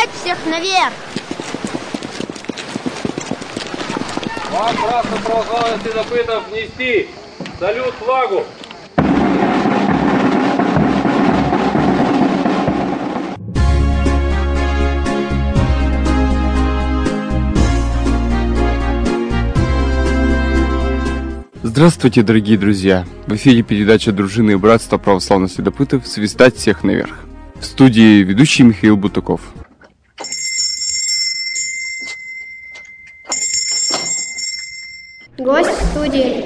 Свистать всех наверх! Вам, красным православным следопытов, внести салют флагу! Здравствуйте, дорогие друзья! В эфире передача дружины и братства православных следопытов «Свистать всех наверх». В студии ведущий Михаил Бутаков. Гость в студии.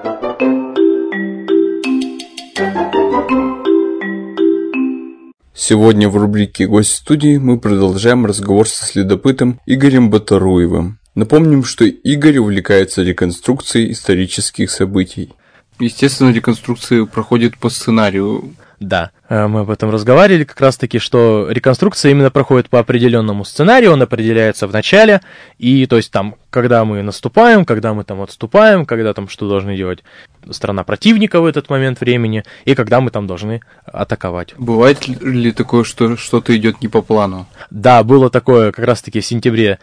Сегодня в рубрике «Гость в студии» мы продолжаем разговор со следопытом Игорем Батаруевым. Напомним, что Игорь увлекается реконструкцией исторических событий. Естественно, реконструкции проходят по сценарию. Да, мы об этом разговаривали как раз-таки, что реконструкция именно проходит по определенному сценарию, он определяется в начале, и то есть там, когда мы наступаем, когда мы там отступаем, когда там что должны делать сторона противника в этот момент времени, и когда мы там должны атаковать. Бывает ли такое, что что-то идет не по плану? Да, было такое как раз-таки в сентябре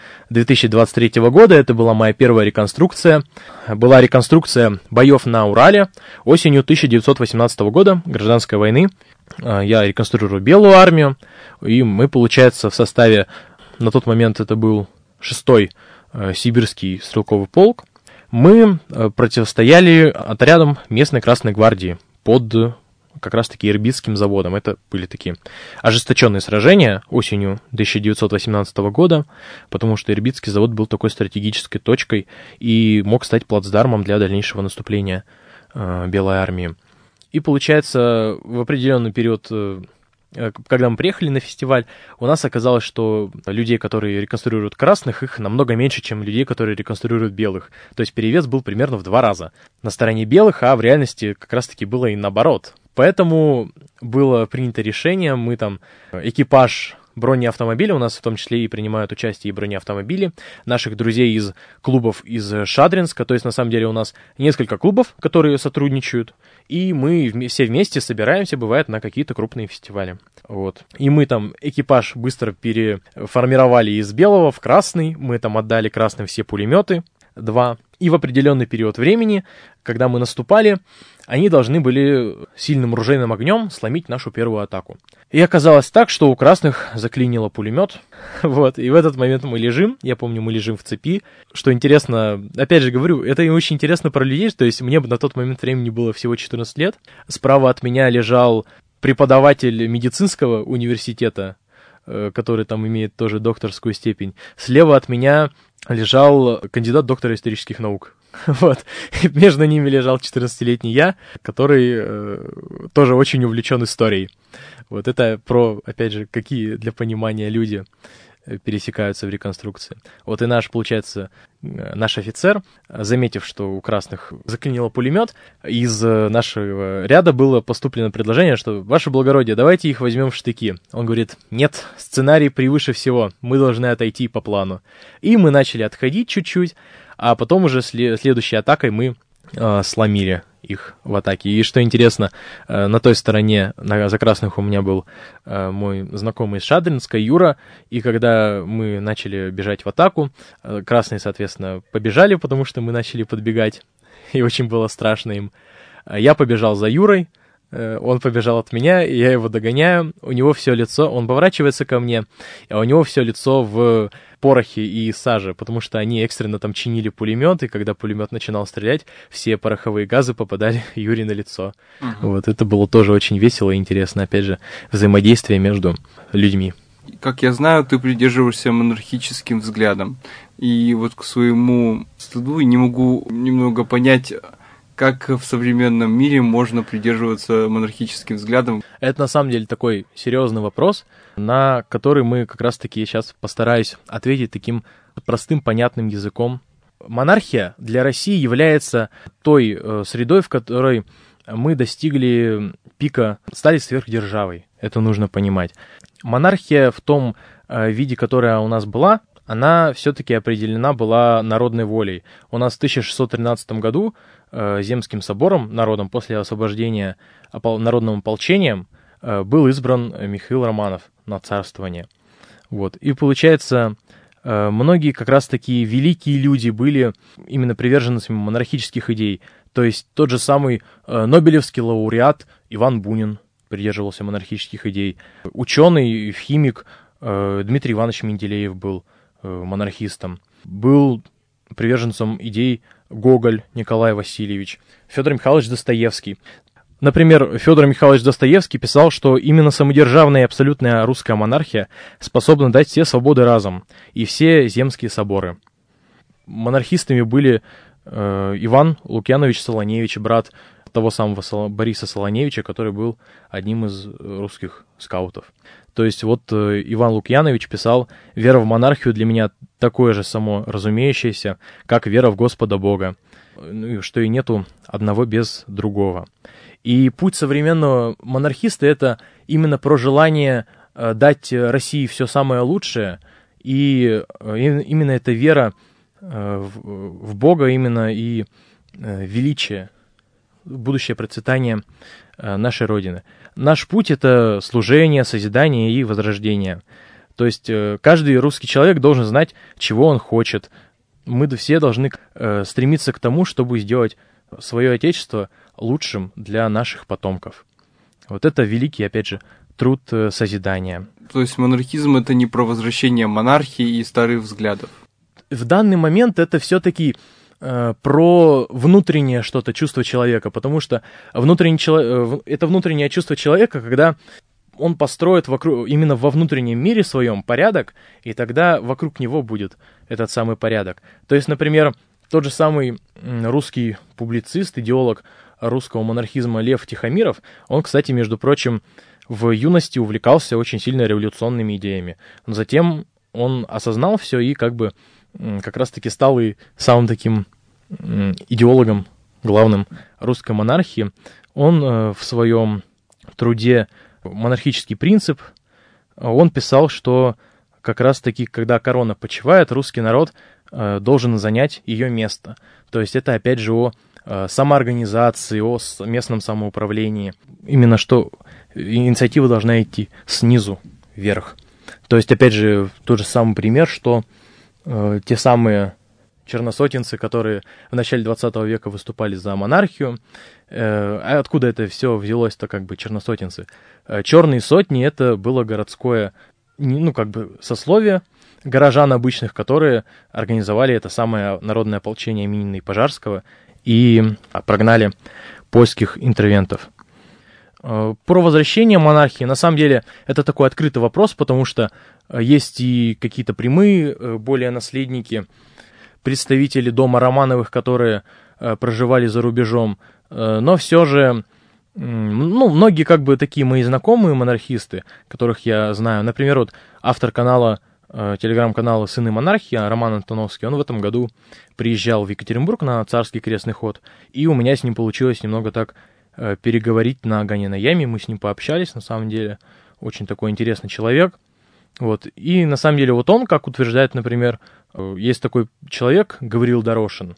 2023 года, это была моя первая реконструкция. Была реконструкция боев на Урале осенью 1918 года, гражданской войны. Я реконструирую Белую армию, и мы, получается, в составе, на тот момент это был 6-й сибирский стрелковый полк, мы противостояли отрядам местной Красной гвардии под как раз-таки Ирбитским заводом. Это были такие ожесточенные сражения осенью 1918 года, потому что Ирбитский завод был такой стратегической точкой и мог стать плацдармом для дальнейшего наступления Белой армии. И получается, в определенный период, когда мы приехали на фестиваль, у нас оказалось, что людей, которые реконструируют красных, их намного меньше, чем людей, которые реконструируют белых. То есть перевес был примерно в 2 раза на стороне белых, а в реальности как раз-таки было и наоборот. Поэтому было принято решение, мы там экипаж бронеавтомобиля, у нас в том числе и принимают участие и бронеавтомобили, наших друзей из клубов из Шадринска, то есть на самом деле у нас несколько клубов, которые сотрудничают, и мы все вместе собираемся, бывает, на какие-то крупные фестивали. Вот. И мы там экипаж быстро переформировали из белого в красный, мы там отдали красным все пулеметы, 2, и в определенный период времени, когда мы наступали, они должны были сильным ружейным огнем сломить нашу первую атаку. И оказалось так, что у красных заклинило пулемет, вот, и в этот момент мы лежим, я помню, мы лежим в цепи, что интересно, опять же говорю, это очень интересно про людей, то есть мне на тот момент времени было всего 14 лет, справа от меня лежал преподаватель медицинского университета, который там имеет тоже докторскую степень, слева от меня лежал кандидат доктора исторических наук. Вот. И между ними лежал 14-летний я, который тоже очень увлечен историей. Вот это про, опять же, какие для понимания люди пересекаются в реконструкции. Вот и наш, получается, наш офицер, заметив, что у красных заклинило пулемет, из нашего ряда было поступлено предложение, что, ваше благородие, давайте их возьмем в штыки. Он говорит, нет, сценарий превыше всего, мы должны отойти по плану. И мы начали отходить чуть-чуть, а потом уже следующей атакой мы сломили их в атаке. И что интересно, на той стороне, за красных у меня был мой знакомый из Шадринска, Юра, и когда мы начали бежать в атаку, красные, соответственно, побежали, потому что мы начали подбегать, и очень было страшно им. Я побежал за Юрой, он побежал от меня, и я его догоняю, у него все лицо, он поворачивается ко мне, а у него все лицо в порохе и саже, потому что они экстренно там чинили пулемет, и когда пулемет начинал стрелять, все пороховые газы попадали Юре на лицо. Вот, это было тоже очень весело и интересно, опять же, взаимодействие между людьми. Как я знаю, ты придерживаешься монархическим взглядом, и вот к своему стыду не могу немного понять, как в современном мире можно придерживаться монархическим взглядом? Это на самом деле такой серьезный вопрос, на который мы как раз-таки сейчас постараюсь ответить таким простым, понятным языком. Монархия для России является той средой, в которой мы достигли пика, стали сверхдержавой. Это нужно понимать. Монархия в том виде, которая у нас была, она все-таки определена была народной волей. У нас в 1613 году Земским собором, народом после освобождения народным ополчением, был избран Михаил Романов на царствование. Вот. И получается, многие как раз такие великие люди были именно приверженцами монархических идей. То есть тот же самый нобелевский лауреат Иван Бунин придерживался монархических идей. Ученый, химик Дмитрий Иванович Менделеев был монархистом. Был приверженцем идей Гоголь Николай Васильевич, Федор Михайлович Достоевский. Например, Федор Михайлович Достоевский писал, что именно самодержавная и абсолютная русская монархия способна дать все свободы разом и все земские соборы. Монархистами были Иван Лукьянович Солоневич, брат того самого Бориса Солоневича, который был одним из русских скаутов. То есть вот Иван Лукьянович писал: «Вера в монархию для меня такое же само разумеющееся, как вера в Господа Бога, что и нету одного без другого». И путь современного монархиста — это именно про желание дать России все самое лучшее, и именно эта вера в Бога именно и величие, будущее процветание нашей Родины. Наш путь — это служение, созидание и возрождение. То есть каждый русский человек должен знать, чего он хочет. Мы все должны стремиться к тому, чтобы сделать свое Отечество лучшим для наших потомков. Вот это великий, опять же, труд созидания. То есть монархизм — это не про возвращение монархии и старых взглядов? В данный момент это все-таки про внутреннее что-то, чувство человека, потому что это внутреннее чувство человека, когда он построит именно во внутреннем мире своем порядок, и тогда вокруг него будет этот самый порядок. То есть, например, тот же самый русский публицист, идеолог русского монархизма Лев Тихомиров, он, кстати, между прочим, в юности увлекался очень сильно революционными идеями. Но затем он осознал все и как раз-таки стал и самым таким идеологом главным русской монархии. Он в своем труде «Монархический принцип» он писал, что как раз-таки, когда корона почивает, русский народ должен занять ее место. То есть это опять же о самоорганизации, о местном самоуправлении. Именно что инициатива должна идти снизу вверх. То есть опять же тот же самый пример, что те самые черносотенцы, которые в начале 20 века выступали за монархию. А откуда это все взялось-то, черносотенцы? Черные сотни — это было городское, сословие горожан обычных, которые организовали это самое народное ополчение Минина и Пожарского и прогнали польских интервентов. Про возвращение монархии, на самом деле, это такой открытый вопрос, потому что есть и какие-то прямые более наследники, представители дома Романовых, которые проживали за рубежом, но все же, многие такие мои знакомые монархисты, которых я знаю, например, вот автор канала, телеграм-канала «Сыны монархии» Роман Антоновский, он в этом году приезжал в Екатеринбург на Царский крестный ход, и у меня с ним получилось немного так переговорить на Ганиной яме, мы с ним пообщались, на самом деле, очень такой интересный человек. Вот. И на самом деле вот он, как утверждает, например, есть такой человек, Гавриил Дорошин,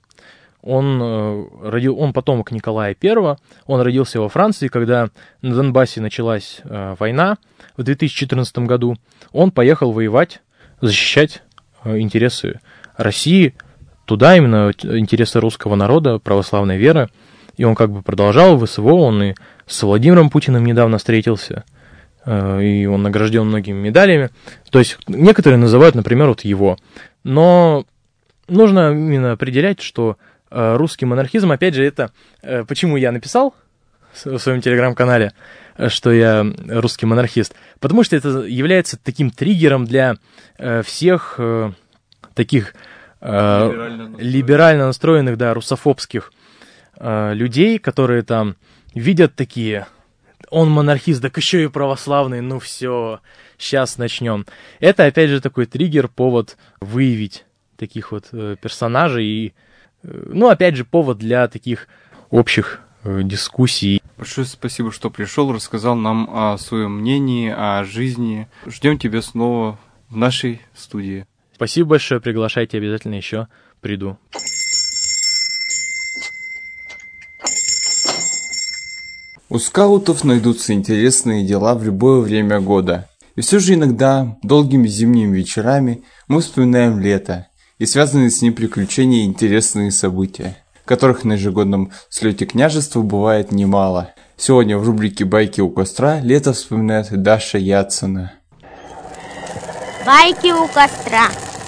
он потомок Николая I, он родился во Франции, когда на Донбассе началась война в 2014 году, он поехал воевать, защищать интересы России, туда именно интересы русского народа, православной веры, и он продолжал в СВО, он и с Владимиром Путиным недавно встретился, и он награжден многими медалями. То есть некоторые называют, например, вот его. Но нужно именно определять, что русский монархизм, опять же, это... Почему я написал в своем телеграм-канале, что я русский монархист? Потому что это является таким триггером для всех таких либерально настроенных, русофобских людей, которые там видят такие... Он монархист, так еще и православный, ну все, сейчас начнем. Это, опять же, такой триггер, повод выявить таких вот персонажей и, опять же, повод для таких общих дискуссий. Большое спасибо, что пришел, рассказал нам о своем мнении, о жизни. Ждем тебя снова в нашей студии. Спасибо большое, приглашайте, обязательно еще приду. У скаутов найдутся интересные дела в любое время года. И все же иногда, долгими зимними вечерами, мы вспоминаем лето и связанные с ним приключения и интересные события, которых на ежегодном слете княжества бывает немало. Сегодня в рубрике «Байки у костра» лето вспоминает Даша Яцина. Байки у костра.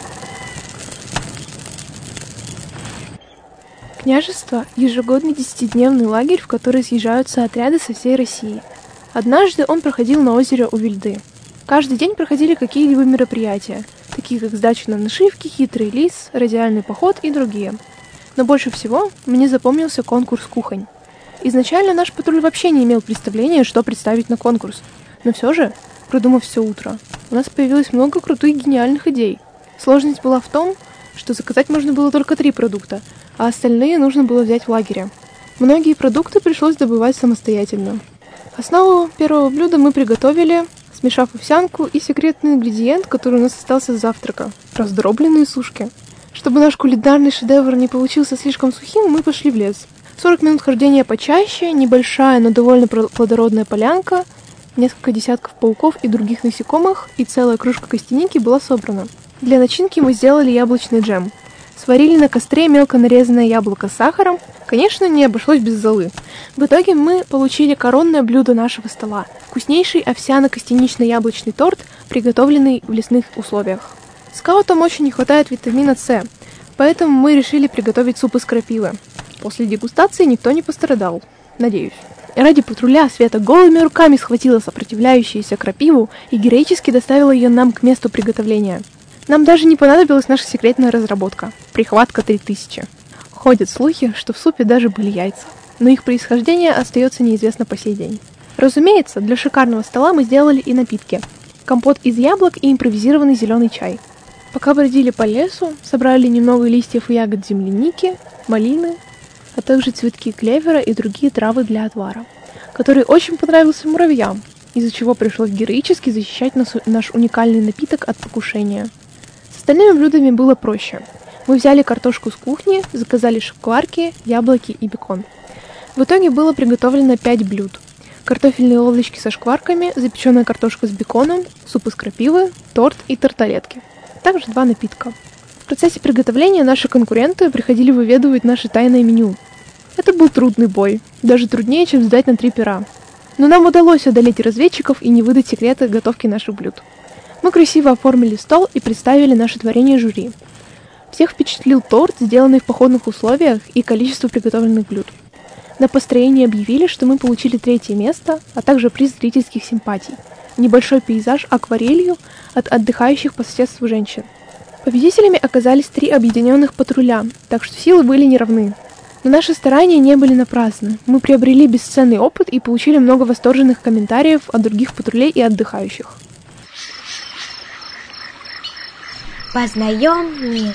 Княжество – ежегодный 10-дневный лагерь, в который съезжаются отряды со всей России. Однажды он проходил на озере Увильды. Каждый день проходили какие-либо мероприятия, такие как сдача на нашивки, хитрый лис, радиальный поход и другие. Но больше всего мне запомнился конкурс кухонь. Изначально наш патруль вообще не имел представления, что представить на конкурс. Но все же, продумав все утро, у нас появилось много крутых гениальных идей. Сложность была в том, что заказать можно было только 3 продукта, а остальные нужно было взять в лагере. Многие продукты пришлось добывать самостоятельно. Основу первого блюда мы приготовили, смешав овсянку и секретный ингредиент, который у нас остался с завтрака – раздробленные сушки. Чтобы наш кулинарный шедевр не получился слишком сухим, мы пошли в лес. 40 минут хождения почаще, небольшая, но довольно плодородная полянка, несколько десятков пауков и других насекомых, и целая кружка костяники была собрана. Для начинки мы сделали яблочный джем. Сварили на костре мелко нарезанное яблоко с сахаром. Конечно, не обошлось без золы. В итоге мы получили коронное блюдо нашего стола – вкуснейший овсяно-костянично-яблочный торт, приготовленный в лесных условиях. Скаутам очень не хватает витамина С, поэтому мы решили приготовить суп из крапивы. После дегустации никто не пострадал. Надеюсь. Ради патруля Света голыми руками схватила сопротивляющуюся крапиву и героически доставила ее нам к месту приготовления. Нам даже не понадобилась наша секретная разработка – прихватка 3000. Ходят слухи, что в супе даже были яйца, но их происхождение остается неизвестно по сей день. Разумеется, для шикарного стола мы сделали и напитки – компот из яблок и импровизированный зеленый чай. Пока бродили по лесу, собрали немного листьев и ягод земляники, малины, а также цветки клевера и другие травы для отвара, который очень понравился муравьям, из-за чего пришлось героически защищать наш уникальный напиток от покушения. С остальными блюдами было проще. Мы взяли картошку с кухни, заказали шкварки, яблоки и бекон. В итоге было приготовлено 5 блюд. Картофельные лодочки со шкварками, запеченная картошка с беконом, суп из крапивы, торт и тарталетки. Также 2 напитка. В процессе приготовления наши конкуренты приходили выведывать наше тайное меню. Это был трудный бой, даже труднее, чем сдать на 3 пера. Но нам удалось одолеть разведчиков и не выдать секреты готовки наших блюд. Мы красиво оформили стол и представили наше творение жюри. Всех впечатлил торт, сделанный в походных условиях, и количество приготовленных блюд. На построении объявили, что мы получили 3-е место, а также приз зрительских симпатий. Небольшой пейзаж акварелью от отдыхающих по соседству женщин. Победителями оказались 3 объединенных патруля, так что силы были неравны. Но наши старания не были напрасны. Мы приобрели бесценный опыт и получили много восторженных комментариев от других патрулей и отдыхающих. Познаем мир.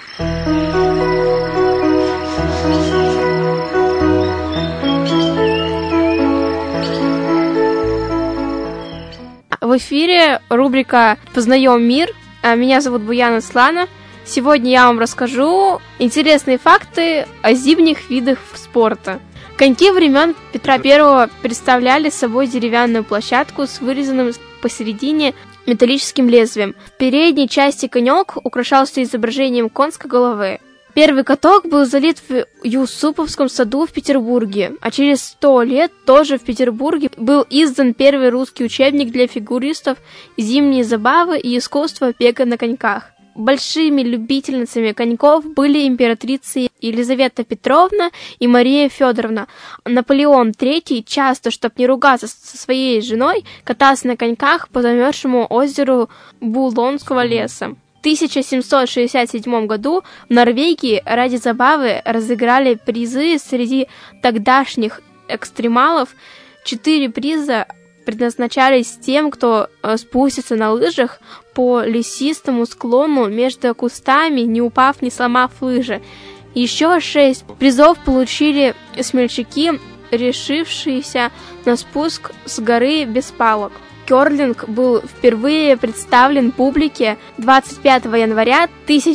В эфире рубрика «Познаем мир». Меня зовут Буяна Слана. Сегодня я вам расскажу интересные факты о зимних видах спорта. Коньки времен Петра I представляли собой деревянную площадку с вырезанным посередине металлическим лезвием. В передней части конек украшался изображением конской головы. Первый каток был залит в Юсуповском саду в Петербурге, а через 100 лет тоже в Петербурге был издан первый русский учебник для фигуристов «Зимние забавы и искусство бега на коньках». Большими любительницами коньков были императрицы Елизавета Петровна и Мария Федоровна. Наполеон III часто, чтобы не ругаться со своей женой, катался на коньках по замерзшему озеру Булонского леса. В 1767 году в Норвегии ради забавы разыграли призы среди тогдашних экстремалов. 4 приза предназначались тем, кто спустится на лыжах по лесистому склону между кустами, не упав, не сломав лыжи. Еще 6 призов получили смельчаки, решившиеся на спуск с горы без палок. Кёрлинг был впервые представлен публике 25 января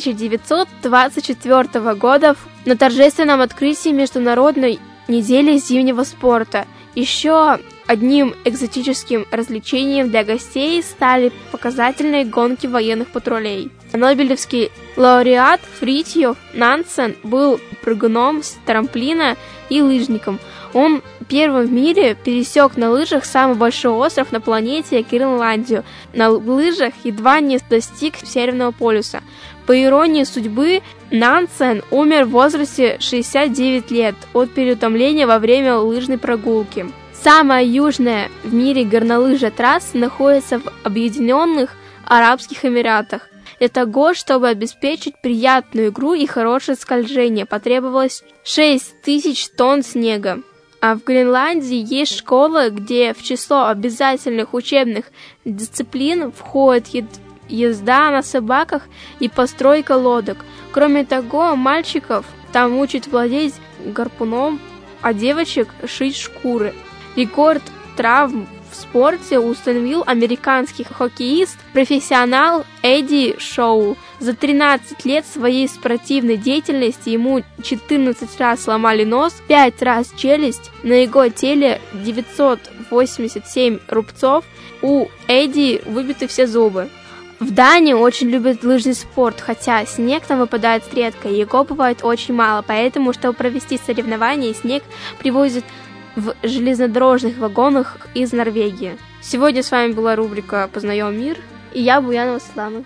1924 года на торжественном открытии Международной недели зимнего спорта. Еще Одним экзотическим развлечением для гостей стали показательные гонки военных патрулей. Нобелевский лауреат Фритьёф Нансен был прыгуном с трамплина и лыжником. Он первым в мире пересек на лыжах самый большой остров на планете Гренландию. На лыжах едва не достиг Северного полюса. По иронии судьбы, Нансен умер в возрасте 69 лет от переутомления во время лыжной прогулки. Самая южная в мире горнолыжная трасса находится в Объединенных Арабских Эмиратах. Для того, чтобы обеспечить приятную игру и хорошее скольжение, потребовалось 6000 тонн снега. А в Гренландии есть школы, где в число обязательных учебных дисциплин входит езда на собаках и постройка лодок. Кроме того, мальчиков там учат владеть гарпуном, а девочек шить шкуры. Рекорд травм в спорте установил американский хоккеист-профессионал Эдди Шоу. За 13 лет своей спортивной деятельности ему 14 раз сломали нос, 5 раз челюсть, на его теле 987 рубцов, у Эдди выбиты все зубы. В Дании очень любят лыжный спорт, хотя снег там выпадает редко, и его бывает очень мало, поэтому, чтобы провести соревнования, снег привозят в железнодорожных вагонах из Норвегии. Сегодня с вами была рубрика «Познаем мир», и я, Буянова Светлана.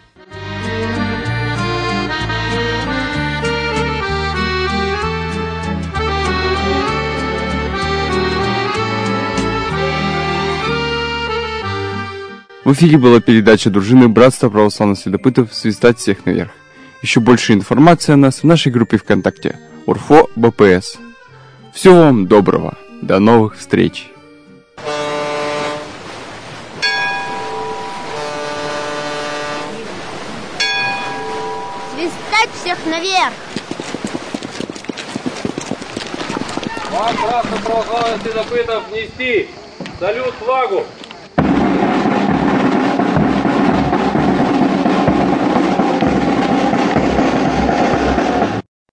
В эфире была передача дружины Братства православных следопытов «Свистать всех наверх». Еще больше информации о нас в нашей группе ВКонтакте УРФО БПС. Всего вам доброго. До новых встреч! Свистать всех наверх! Вам, братство православных следопытов, нести салют флагу!